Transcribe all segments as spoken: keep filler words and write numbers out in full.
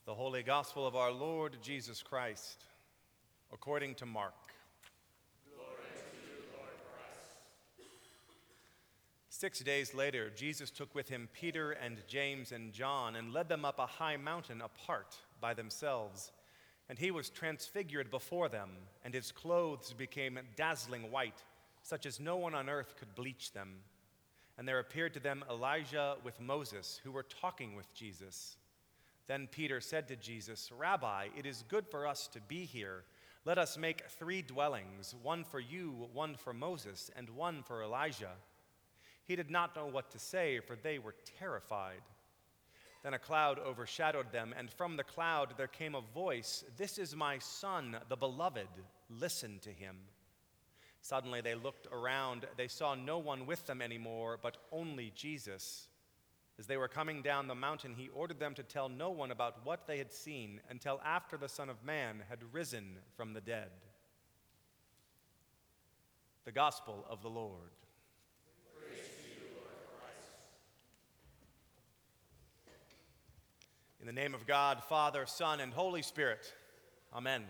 The Holy Gospel of our Lord Jesus Christ, according to Mark. Glory to you, Lord Christ. Six days later, Jesus took with him Peter and James and John and led them up a high mountain apart by themselves. And he was transfigured before them, and his clothes became dazzling white, such as no one on earth could bleach them. And there appeared to them Elijah with Moses, who were talking with Jesus. Then Peter said to Jesus, "Rabbi, it is good for us to be here. Let us make three dwellings, one for you, one for Moses, and one for Elijah." He did not know what to say, for they were terrified. Then a cloud overshadowed them, and from the cloud there came a voice, "This is my son, the beloved. Listen to him." Suddenly they looked around. They saw no one with them anymore, but only Jesus. As they were coming down the mountain, he ordered them to tell no one about what they had seen until after the Son of Man had risen from the dead. The Gospel of the Lord. Praise to you, Lord Christ. In the name of God, Father, Son, and Holy Spirit. Amen.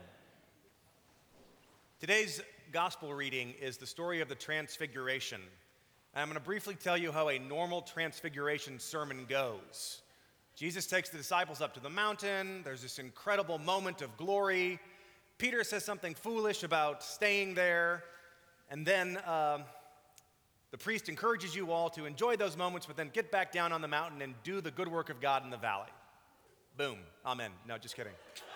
Today's Gospel reading is the story of the Transfiguration. I'm going to briefly tell you how a normal transfiguration sermon goes. Jesus takes the disciples up to the mountain. There's this incredible moment of glory. Peter says something foolish about staying there. And then uh, the priest encourages you all to enjoy those moments, but then get back down on the mountain and do the good work of God in the valley. Boom. Amen. No, just kidding.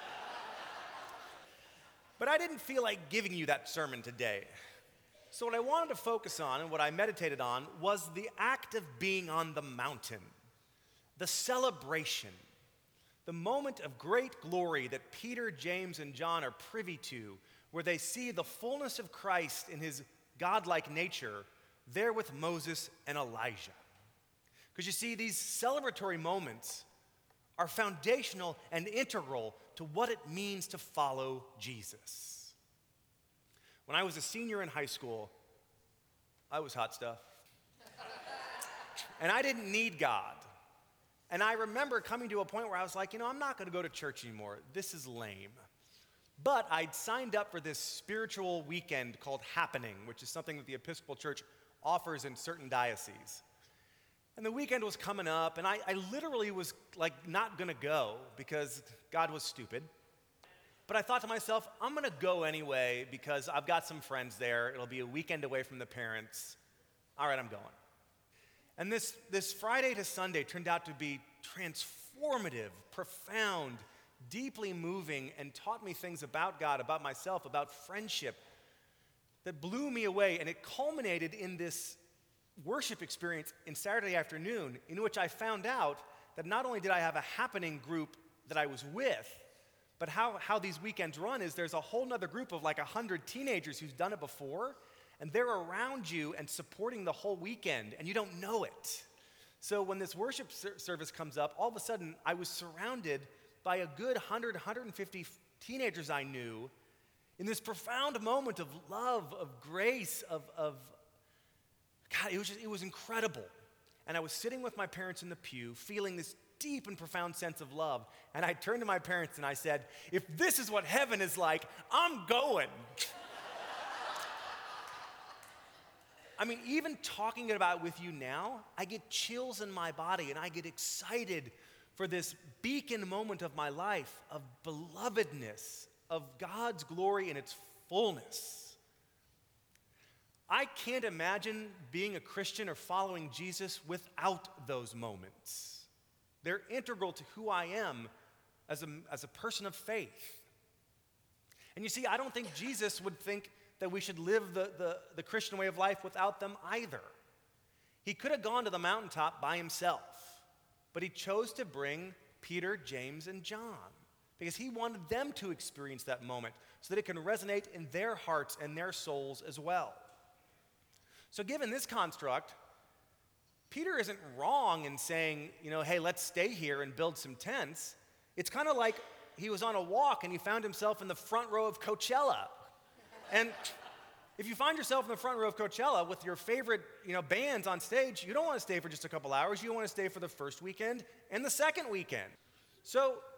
But I didn't feel like giving you that sermon today. So what I wanted to focus on and what I meditated on was the act of being on the mountain, the celebration, the moment of great glory that Peter, James, and John are privy to, where they see the fullness of Christ in his godlike nature there with Moses and Elijah. Because you see, these celebratory moments are foundational and integral to what it means to follow Jesus. When I was a senior in high school, I was hot stuff. And I didn't need God. And I remember coming to a point where I was like, you know, I'm not going to go to church anymore. This is lame. But I'd signed up for this spiritual weekend called Happening, which is something that the Episcopal Church offers in certain dioceses. And the weekend was coming up, and I, I literally was like not going to go because God was stupid. But I thought to myself, I'm going to go anyway because I've got some friends there. It'll be a weekend away from the parents. All right, I'm going. And this, this Friday to Sunday turned out to be transformative, profound, deeply moving, and taught me things about God, about myself, about friendship that blew me away. And it culminated in this worship experience in Saturday afternoon in which I found out that not only did I have a Happening group that I was with, but how, how these weekends run is there's a whole nother group of like one hundred teenagers who's done it before, and they're around you and supporting the whole weekend, and you don't know it. So when this worship ser- service comes up, all of a sudden I was surrounded by a good one hundred, one hundred fifty teenagers I knew in this profound moment of love, of grace, of, of God, it was just, it was incredible. And I was sitting with my parents in the pew, feeling this deep and profound sense of love. And I turned to my parents and I said, if this is what heaven is like, I'm going. I mean, even talking about it with you now, I get chills in my body and I get excited for this beacon moment of my life of belovedness, of God's glory in its fullness. I can't imagine being a Christian or following Jesus without those moments. They're integral to who I am as a, as a person of faith. And you see, I don't think Jesus would think that we should live the, the, the Christian way of life without them either. He could have gone to the mountaintop by himself, but he chose to bring Peter, James, and John because he wanted them to experience that moment so that it can resonate in their hearts and their souls as well. So given this construct, Peter isn't wrong in saying, you know, hey, let's stay here and build some tents. It's kind of like he was on a walk and he found himself in the front row of Coachella. And if you find yourself in the front row of Coachella with your favorite, you know, bands on stage, you don't want to stay for just a couple hours. You want to stay for the first weekend and the second weekend. So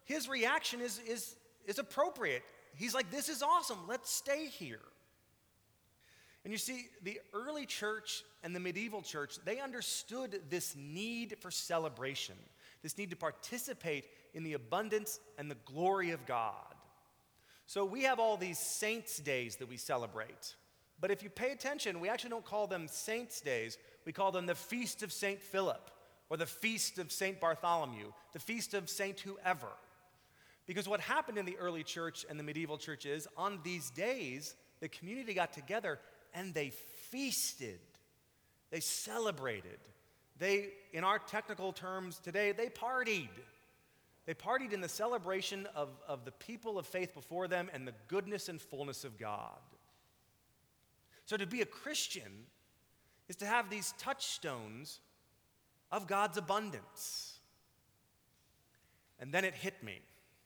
his reaction is, is, is appropriate. He's like, this is awesome, let's stay here. And you see, the early church and the medieval church, they understood this need for celebration, this need to participate in the abundance and the glory of God. So we have all these saints' days that we celebrate. But if you pay attention, we actually don't call them saints' days. We call them the Feast of Saint Philip, or the Feast of Saint Bartholomew, the Feast of Saint whoever. Because what happened in the early church and the medieval church is, on these days, the community got together and they feasted. They celebrated. They, in our technical terms today, they partied. They partied in the celebration of, of the people of faith before them and the goodness and fullness of God. So to be a Christian is to have these touchstones of God's abundance. And then it hit me.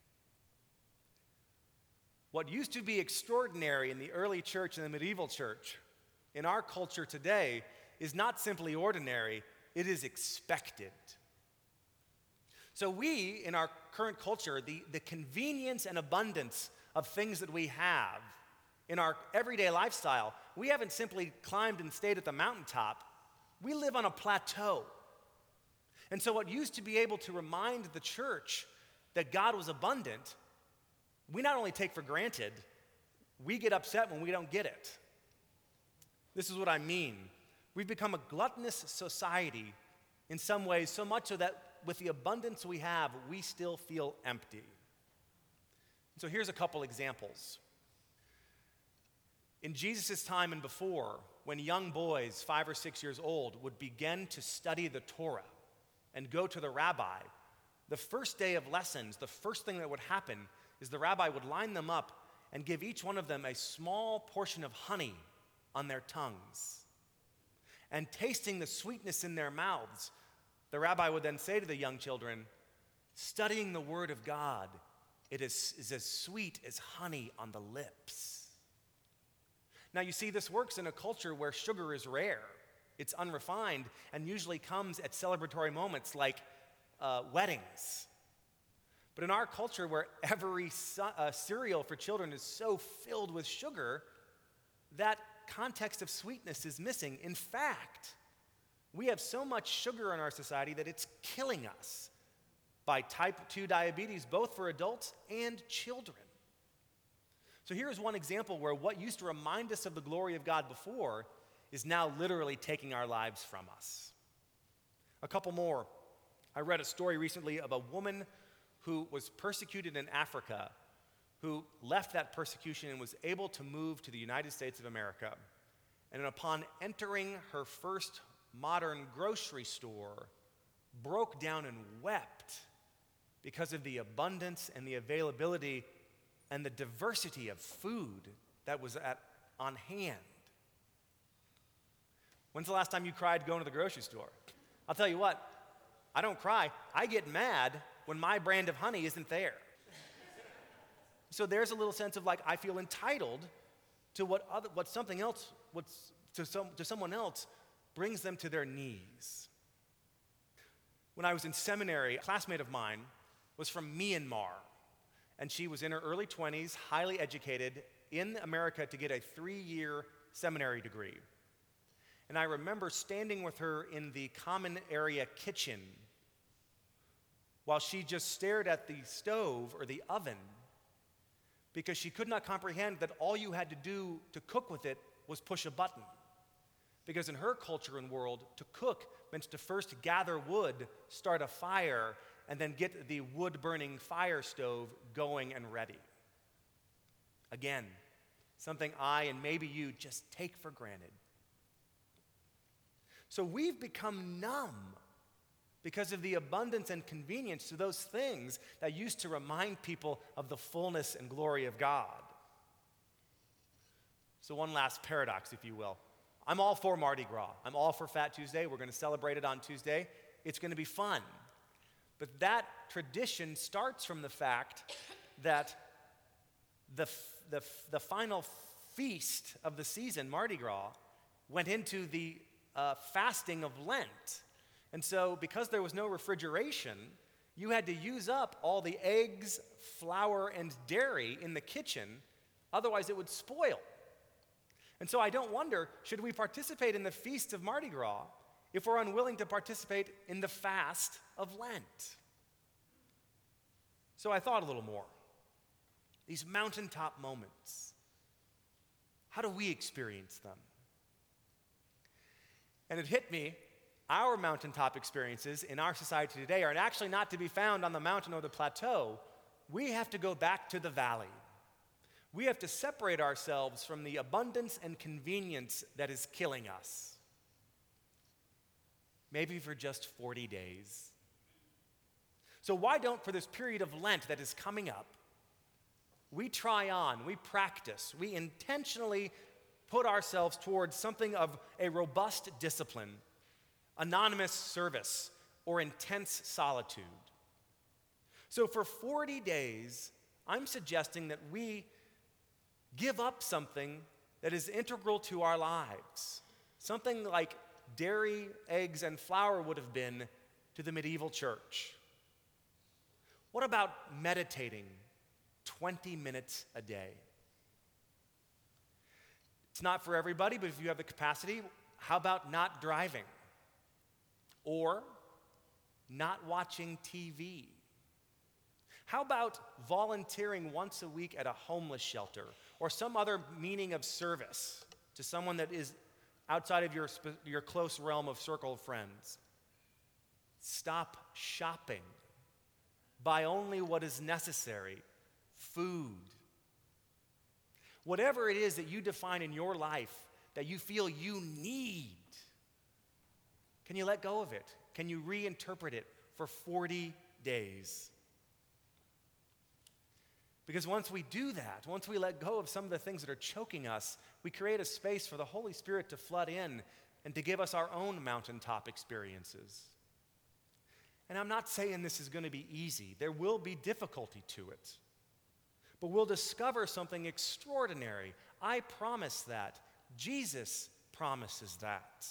What used to be extraordinary in the early church and the medieval church, in our culture today, is not simply ordinary, it is expected. So we, in our current culture, the, the convenience and abundance of things that we have in our everyday lifestyle, we haven't simply climbed and stayed at the mountaintop. We live on a plateau. And so what used to be able to remind the church that God was abundant, we not only take for granted, we get upset when we don't get it. This is what I mean. We've become a gluttonous society in some ways, so much so that with the abundance we have, we still feel empty. So here's a couple examples. In Jesus' time and before, when young boys, five or six years old, would begin to study the Torah and go to the rabbi, the first day of lessons, the first thing that would happen is the rabbi would line them up and give each one of them a small portion of honey on their tongues. And tasting the sweetness in their mouths, the rabbi would then say to the young children, studying the word of God, it is, is as sweet as honey on the lips. Now you see, this works in a culture where sugar is rare. It's unrefined and usually comes at celebratory moments like uh, weddings. But in our culture where every su- uh, cereal for children is so filled with sugar, that context of sweetness is missing. In fact, we have so much sugar in our society that it's killing us by type two diabetes, both for adults and children. So here's one example where what used to remind us of the glory of God before is now literally taking our lives from us. A couple more. I read a story recently of a woman who was persecuted in Africa, who left that persecution and was able to move to the United States of America. And upon entering her first modern grocery store, broke down and wept because of the abundance and the availability and the diversity of food that was at, on hand. When's the last time you cried going to the grocery store? I'll tell you what, I don't cry. I get mad when my brand of honey isn't there. So there's a little sense of like, I feel entitled to what other, what something else, what's to some to someone else brings them to their knees. When I was in seminary, a classmate of mine was from Myanmar, and she was in her early twenties, highly educated, in America to get a three-year seminary degree. And I remember standing with her in the common area kitchen while she just stared at the stove or the oven because she could not comprehend that all you had to do to cook with it was push a button. Because in her culture and world, to cook meant to first gather wood, start a fire, and then get the wood-burning fire stove going and ready. Again, something I and maybe you just take for granted. So we've become numb because of the abundance and convenience to those things that used to remind people of the fullness and glory of God. So one last paradox, if you will. I'm all for Mardi Gras. I'm all for Fat Tuesday. We're going to celebrate it on Tuesday. It's going to be fun. But that tradition starts from the fact that the, the, the final feast of the season, Mardi Gras, went into the uh, fasting of Lent. And so because there was no refrigeration, You had to use up all the eggs, flour, and dairy in the kitchen, otherwise it would spoil. And so I don't wonder, should we participate in the feast of Mardi Gras if we're unwilling to participate in the fast of Lent? So I thought a little more. These mountaintop moments, how do we experience them? And it hit me, our mountaintop experiences in our society today are actually not to be found on the mountain or the plateau. We have to go back to the valley. We have to separate ourselves from the abundance and convenience that is killing us. Maybe for just forty days. So why don't, for this period of Lent that is coming up, we try on, we practice, we intentionally put ourselves towards something of a robust discipline, anonymous service, or intense solitude. So for forty days, I'm suggesting that we give up something that is integral to our lives, something like dairy, eggs, and flour would have been to the medieval church. What about meditating twenty minutes a day? It's not for everybody, but if you have the capacity, how about not driving? Or not watching T V? How about volunteering once a week at a homeless shelter or some other meaning of service to someone that is outside of your, your close realm of circle of friends? Stop shopping. Buy only what is necessary. Food. Whatever it is that you define in your life that you feel you need, can you let go of it? Can you reinterpret it for forty days? Because once we do that, once we let go of some of the things that are choking us, we create a space for the Holy Spirit to flood in and to give us our own mountaintop experiences. And I'm not saying this is going to be easy. There will be difficulty to it. But we'll discover something extraordinary. I promise that. Jesus promises that.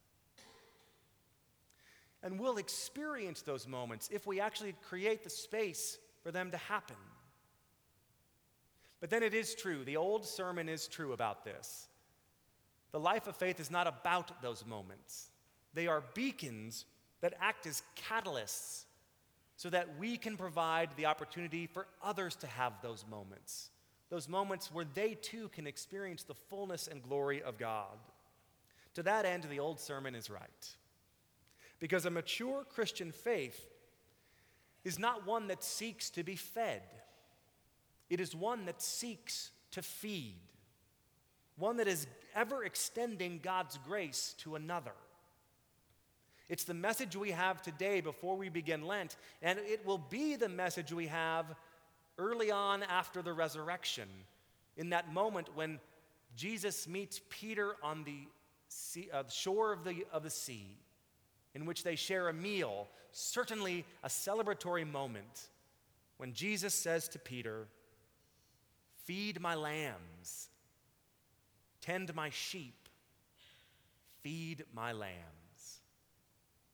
And we'll experience those moments if we actually create the space for them to happen. But then it is true, the old sermon is true about this. The life of faith is not about those moments. They are beacons that act as catalysts so that we can provide the opportunity for others to have those moments. Those moments where they too can experience the fullness and glory of God. To that end, the old sermon is right. Because a mature Christian faith is not one that seeks to be fed. It is one that seeks to feed. One that is ever extending God's grace to another. It's the message we have today before we begin Lent, and it will be the message we have early on after the resurrection, in that moment when Jesus meets Peter on the sea, uh, shore of the, of the sea, in which they share a meal, certainly a celebratory moment, when Jesus says to Peter, "Feed my lambs, tend my sheep, feed my lambs."